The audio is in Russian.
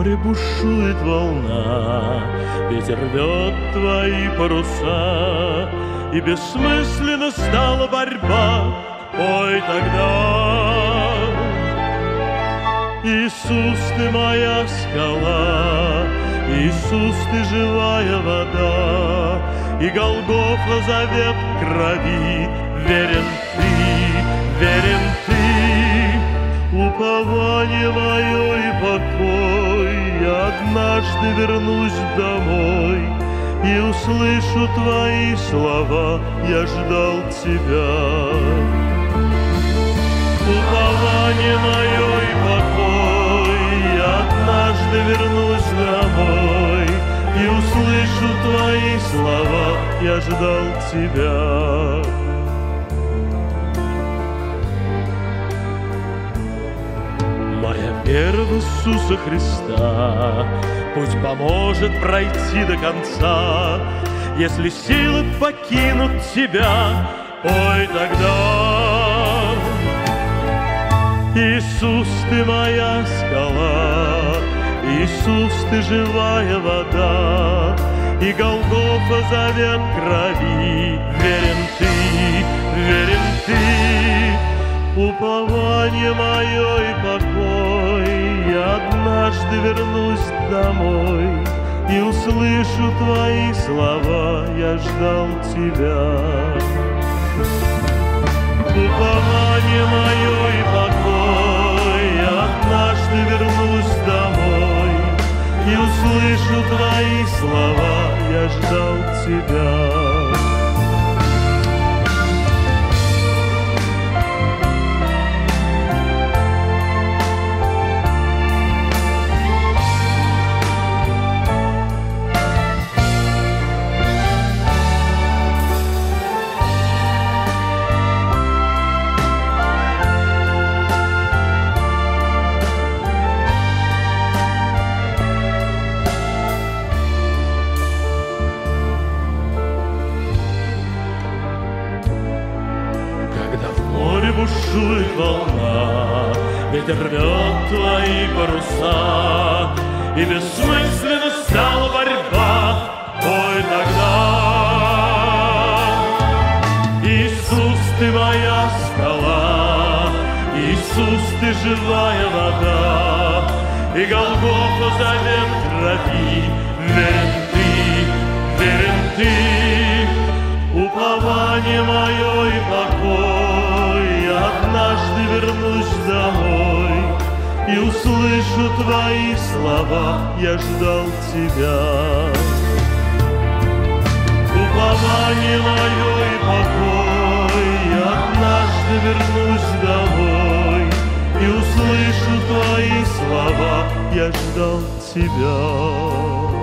море бушует волна, ветер рвет твои паруса, и бессмысленно стала борьба. Ой, тогда, Иисус, ты моя скала, Иисус, ты живая вода, и Голгофа завет крови. Верен ты, упование мое и покой. Я однажды вернусь домой и услышу твои слова. Я ждал тебя. Упование мое и покой. Я однажды вернусь домой и услышу твои слова. Я ждал тебя. Моя вера в Иисуса Христа пусть поможет пройти до конца. Если силы покинут тебя, ой, тогда, Иисус, ты моя скала, Иисус, ты живая вода, и Голгофа завет крови. Верен ты, упование мое и покой. Я однажды вернусь домой и услышу твои слова. Я ждал тебя. Упование мое и покой. Я однажды вернусь домой и услышу твои слова. Я ждал тебя. Бушует волна, ветер рвет твои паруса, и бессмысленно стала борьба. Ой, тогда, Иисус, ты моя скала, Иисус, ты живая вода, и Голгофа завет крови. Верен ты, упование мое и покой. Однажды вернусь домой и услышу твои слова. Я ждал тебя. Упование мое и покой. Я однажды вернусь домой и услышу твои слова. Я ждал тебя.